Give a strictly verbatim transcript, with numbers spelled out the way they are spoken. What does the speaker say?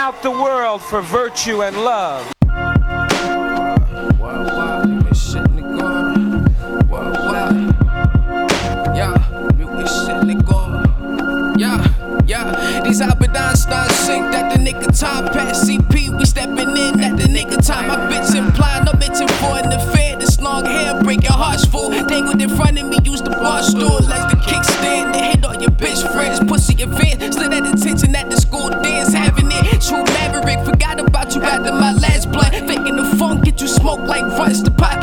out the world for virtue and love. These Albert Einstein sink that the nigga time pass C P, we stepping in at the nigga time. My bitch imply no mention for an affair. This long hair break your hearts full. Dangled in front of me, use the bar stools as the kickstand. They hit all your bitch friends, pussy event. Slid at attention at the school dance, having it. True maverick, forgot about you after my last blunt. Faking the funk, get you smoked like runs. The pot